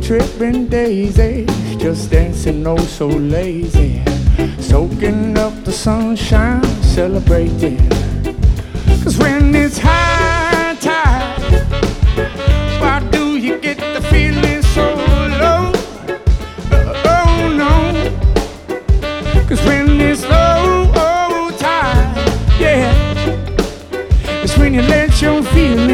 tripping daisy, just dancing oh so lazy, soaking up the sunshine, celebrating. Cause when it's high tide, why do you get the feeling so low? Oh no. Cause when it's low tide, yeah, it's when you let your feelings